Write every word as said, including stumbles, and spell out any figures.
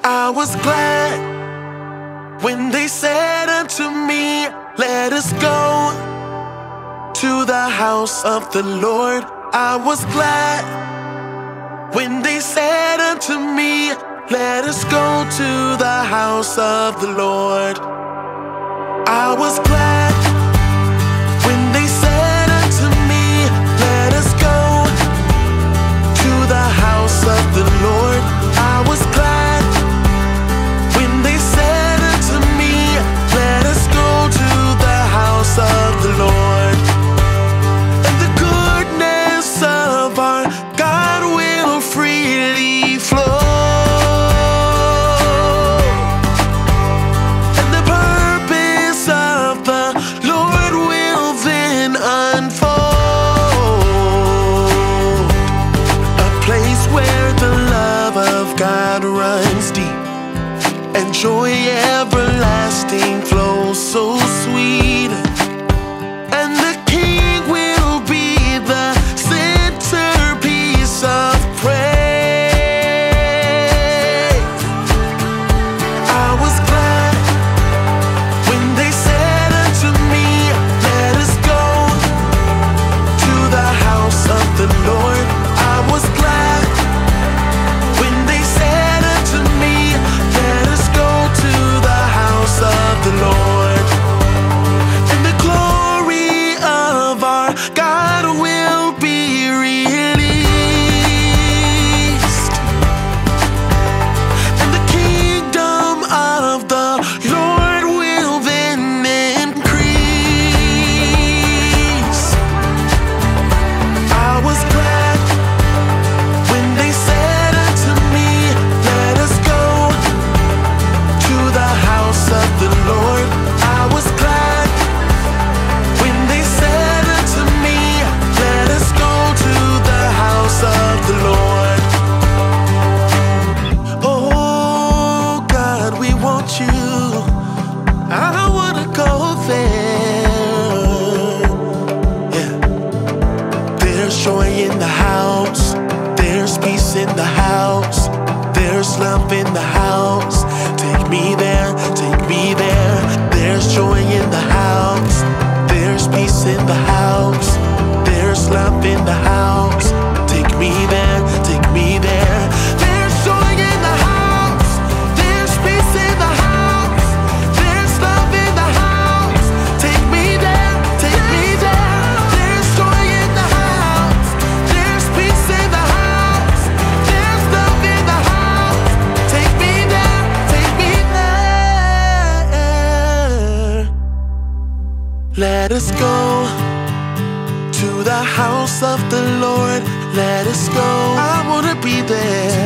I was glad when they said unto me, let us go to the house of the Lord. I was glad when they said unto me, let us go to the house of the Lord. I was glad when they said unto me, let us go to the house of the Lord. I was glad when they said unto me, let us go to the house of the Lord. And the goodness of our God will freely flow, and the purpose of the Lord will then unfold. A place where the love of God runs deep and joy everlasting flows so sweet. And the King will be the centerpiece of praise. I was glad when they said unto me, let us go to the house of the Lord. I was glad when they said unto me, let us go to the house of the Lord. And the glory of our God will be released, and the kingdom of the Lord will then increase. I was glad when they said unto me, let us go to the house of the Lord. I was glad when they said unto me, let us go to the house of the Lord. Oh God, we want you. I wanna go there. Yeah. There's joy in the house, there's peace in the house, there's love in the house. Take me there, take me there. There's joy in the house, there's peace in the house, there's love in the house. Take me there, take me there. There's joy in the house, there's peace in the house, there's love in the house. Take me there, take me there. There's joy in the house, there's peace in the house, there's love in the house. Take me there, take me there. Let us go to the house of the Lord. Let us go. I wanna be there.